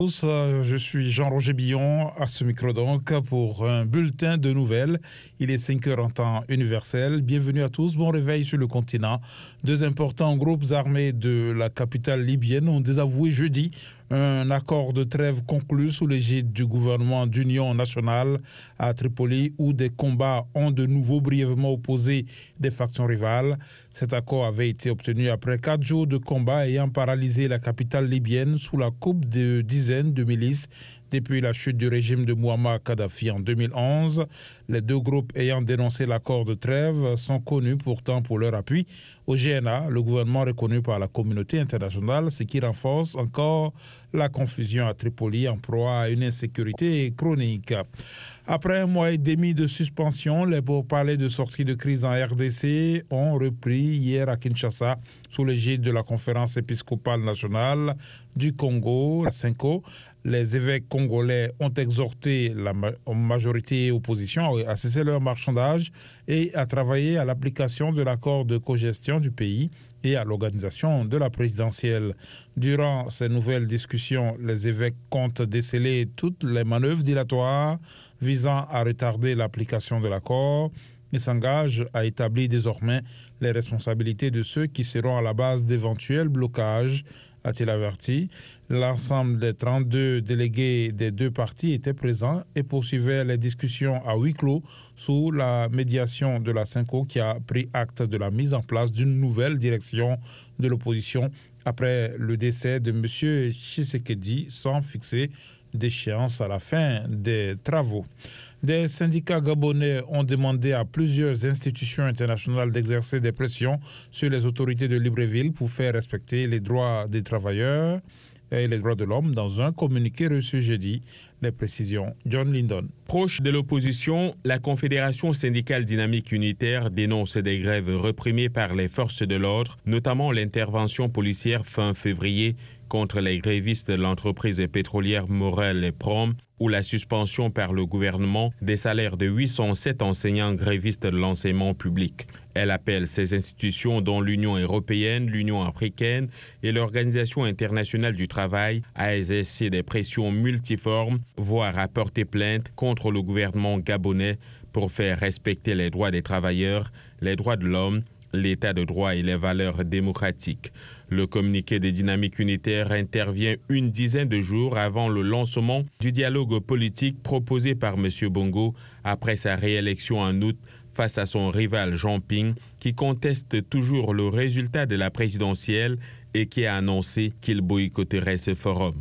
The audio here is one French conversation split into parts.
Je suis Jean-Roger Billon à ce micro donc pour un bulletin de nouvelles. Il est 5 heures en temps universel. Bienvenue à tous, bon réveil sur le continent. Deux importants groupes armés de la capitale libyenne ont désavoué jeudi un accord de trêve conclu sous l'égide du gouvernement d'union nationale à Tripoli où des combats ont de nouveau brièvement opposé des factions rivales. Cet accord avait été obtenu après 4 jours de combats ayant paralysé la capitale libyenne sous la coupe de dizaines de milices depuis la chute du régime de Mouammar Kadhafi en 2011. Les deux groupes ayant dénoncé l'accord de trêve sont connus pourtant pour leur appui au GNA, le gouvernement reconnu par la communauté internationale, ce qui renforce encore la confusion à Tripoli en proie à une insécurité chronique. Après un mois et demi de suspension, les pourparlers de sortie de crise en RDC ont repris hier à Kinshasa sous l'égide de la conférence épiscopale nationale du Congo, la CENCO. Les évêques congolais ont exhorté la majorité et opposition à cesser leur marchandage et à travailler à l'application de l'accord de cogestion du pays et à l'organisation de la présidentielle. Durant ces nouvelles discussions, les évêques comptent déceler toutes les manœuvres dilatoires visant à retarder l'application de l'accord. Ils s'engagent à établir désormais les responsabilités de ceux qui seront à la base d'éventuels blocages, a-t-il averti. L'ensemble des 32 délégués des deux partis étaient présents et poursuivaient les discussions à huis clos sous la médiation de la CENCO qui a pris acte de la mise en place d'une nouvelle direction de l'opposition après le décès de M. Tshisekedi sans fixer d'échéance à la fin des travaux. Des syndicats gabonais ont demandé à plusieurs institutions internationales d'exercer des pressions sur les autorités de Libreville pour faire respecter les droits des travailleurs et les droits de l'homme dans un communiqué reçu jeudi. Les précisions, John Lindon. Proche de l'opposition, la Confédération syndicale dynamique unitaire dénonce des grèves réprimées par les forces de l'ordre, notamment l'intervention policière fin février contre les grévistes de l'entreprise pétrolière Morel et Prom, ou la suspension par le gouvernement des salaires de 807 enseignants grévistes de l'enseignement public. Elle appelle ces institutions, dont l'Union européenne, l'Union africaine et l'Organisation internationale du travail, à exercer des pressions multiformes, voire à porter plainte contre le gouvernement gabonais pour faire respecter les droits des travailleurs, les droits de l'homme, l'état de droit et les valeurs démocratiques. Le communiqué des dynamiques unitaires intervient une dizaine de jours avant le lancement du dialogue politique proposé par M. Bongo après sa réélection en août face à son rival Jean Ping, qui conteste toujours le résultat de la présidentielle et qui a annoncé qu'il boycotterait ce forum.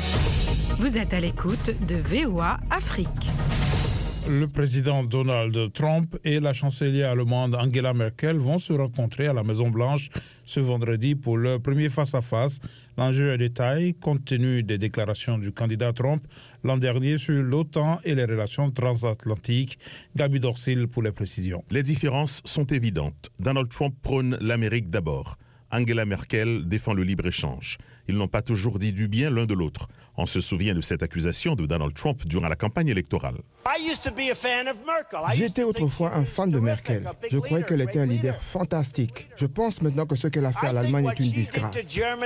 Vous êtes à l'écoute de VOA Afrique. Le président Donald Trump et la chancelière allemande Angela Merkel vont se rencontrer à la Maison-Blanche ce vendredi pour leur premier face-à-face. L'enjeu est de taille compte tenu des déclarations du candidat Trump l'an dernier sur l'OTAN et les relations transatlantiques. Gabi Dorsil pour les précisions. Les différences sont évidentes. Donald Trump prône l'Amérique d'abord. Angela Merkel défend le libre-échange. Ils n'ont pas toujours dit du bien l'un de l'autre. On se souvient de cette accusation de Donald Trump durant la campagne électorale. J'étais autrefois un fan de Merkel. Je croyais qu'elle était un leader fantastique. Je pense maintenant que ce qu'elle a fait à l'Allemagne est une disgrâce.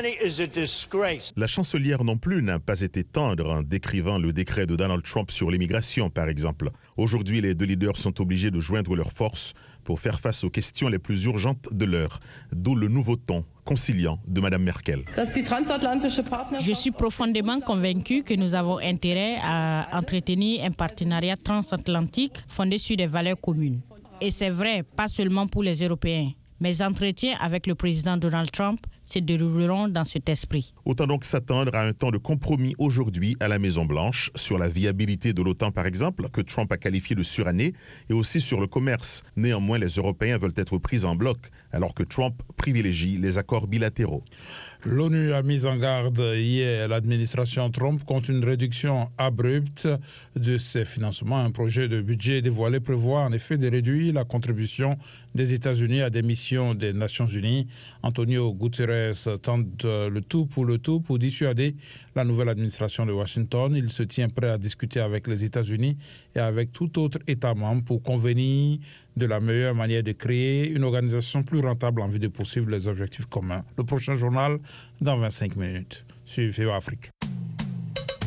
La chancelière non plus n'a pas été tendre en décrivant le décret de Donald Trump sur l'immigration, par exemple. Aujourd'hui, les deux leaders sont obligés de joindre leurs forces pour faire face aux questions les plus urgentes de l'heure, d'où le nouveau ton conciliant de Mme Merkel. Je suis profondément convaincu que nous avons intérêt à entretenir un partenariat transatlantique fondé sur des valeurs communes. Et c'est vrai, pas seulement pour les Européens. Mes entretiens avec le président Donald Trump se dérouleront dans cet esprit. Autant donc s'attendre à un temps de compromis aujourd'hui à la Maison-Blanche sur la viabilité de l'OTAN, par exemple, que Trump a qualifié de surannée, et aussi sur le commerce. Néanmoins, les Européens veulent être pris en bloc, alors que Trump privilégie les accords bilatéraux. L'ONU a mis en garde hier l'administration Trump contre une réduction abrupte de ses financements. Un projet de budget dévoilé prévoit en effet de réduire la contribution des États-Unis à des missions des Nations Unies. Antonio Guterres tente le tout pour dissuader la nouvelle administration de Washington. Il se tient prêt à discuter avec les États-Unis et avec tout autre État membre pour convenir de la meilleure manière de créer une organisation plus rentable en vue de poursuivre les objectifs communs. Le prochain journal dans 25 minutes sur VOA Afrique.